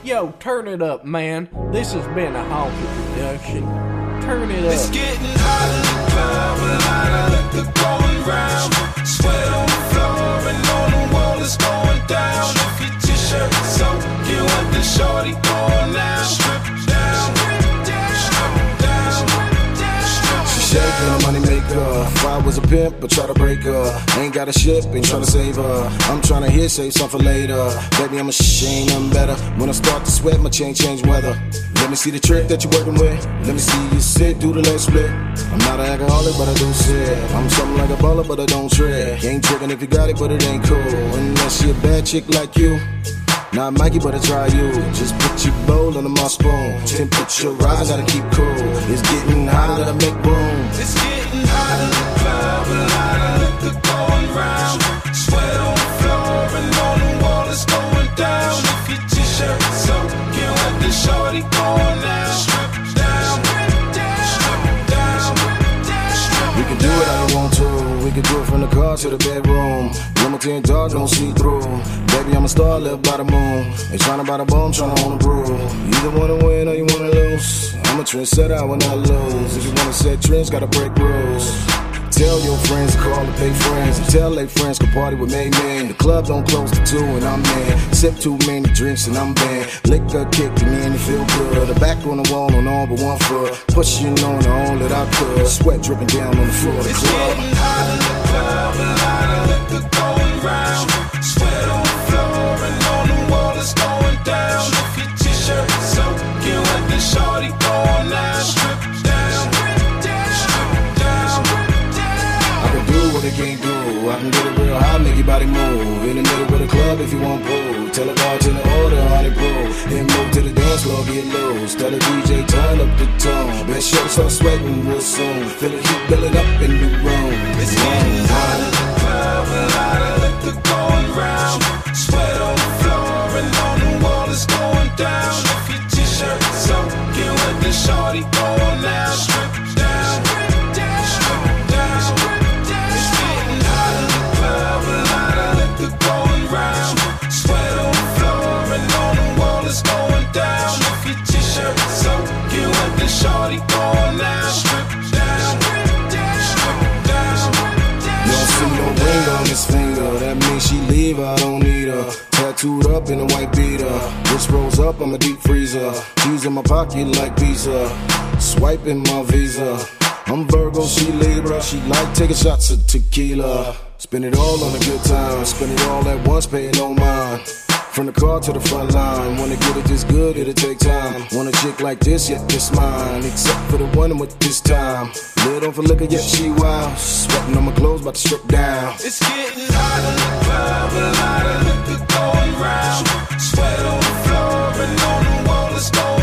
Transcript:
Yo, turn it up, man. This has been a Honky production. Turn it up. It's getting hot in the club, a lot of liquor going round. Sweat on the floor and on the wall is going down. If your t-shirt is soaking with the shorty going now. Strip down, strip down, She shaking a money maker. If I was a pimp, but try to break her. Ain't got a ship, ain't tryna save her. I'm tryna hit, save some for later. Baby, I'm a shame, I'm better. When I start to sweat, my chain change weather. Let me see the trick that you're working with. Let me see you sit, do the leg split. I'm not an alcoholic, but I do sip. I'm something like a baller, but I don't trip. Ain't tricking if you got it, but it ain't cool. Unless you're a bad chick like you. Not Mikey, but I try you. Just put your bowl under my spoon. Temperature rise, gotta keep cool. It's getting hotter, gotta make room. It's getting hot in the club, a lot of liquor going round. Sweat on the floor and on the wall is going down. If your t-shirt is soaking with the shorty going now. Strip down, strip down. We can do it how you want to. We can do it from the car to the bedroom. Limited dark, don't see through. Baby, I'm a star, live by the moon. Ain't tryna buy the bone, tryna own the brew. You either wanna win or you wanna lose. I'm a trendsetter, I will not lose. If you wanna set trends, gotta break rules. Tell your friends to call and pay friends. And tell their friends to party with me, man. The club don't close to 2 and I'm in. Sip too many drinks and I'm banned. Liquor kicked me and it feel good. The back on the wall on all but 1 foot. Pushing on the all that I could. Sweat dripping down on the floor of the It's club. getting hot in the club, a lot of liquor going round. Sweat on the floor and on the wall is going down. If your t-shirt is soaking with the shorty going now. Strip down, strip down. I can do what it can't do. I can get it real high, make your body move. In the middle of the club if you want pull. Tell the bartender order, honey brew. Then move to the dance floor, get loose. Tell the DJ turn up the tone. Best shorty start sweating real soon. Feel the heat building up in the room. It's getting hot in the club, a lot of liquor going round. Sweat on the floor and on the wall is going down. If your t-shirt is soaking with the shorty going now. Strip down, strip down. It's getting hot in the club, a lot of liquor going round. Sweat on the floor and on the wall is going down. If your t-shirt is soaking with the shorty going now. Strip down, strip down. You don't see no ring on his finger. That means she leave, I don't need her. Tattooed up in a white beater. Wrist rolls up, I'm a deep freezer. Keys in my pocket like Visa. Swiping my Visa. I'm Virgo, she Libra. She like taking shots of tequila. Spend it all on a good time. Spend it all at once, pay it no mind. From the car to the front line. Wanna get it this good, it'll take time. Want a chick like this, yet this mine. Except for the one with this time. Lid on for liquor, yet she wild. Sweating on my clothes, about to strip down. It's getting hot in the club, a lot of liquor going round. Sweat on the floor and on the wall is going